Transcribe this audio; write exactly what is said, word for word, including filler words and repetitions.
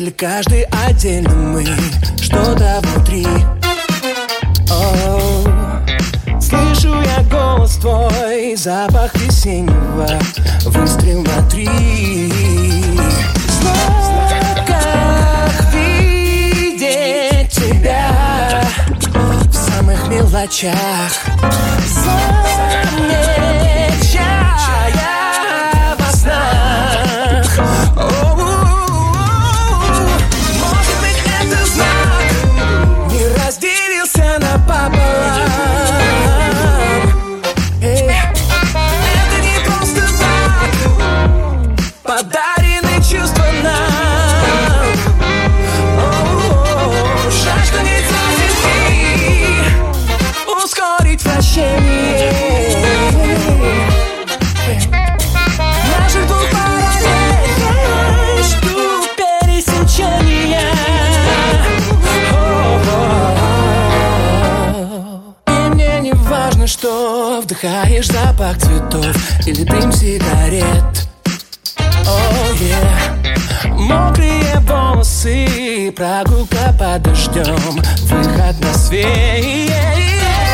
Или каждый отдельно мы, что-то внутри. Оу. Слышу я голос твой, запах весеннего, выстрел на три. Знаю, как видеть тебя в самых мелочах, замечая во снах. Может быть, это знак, не разделился напополам. Подарены чувства нам. О-о-о, жажда не засекти, ускорить вращение наших двух параллелей, жду пересечения. О-о-о. И мне не важно, что вдыхаешь запах цветов или дым сигарет. Oh, yeah. Мокрые волосы, прогулка под дождем, выход на свет.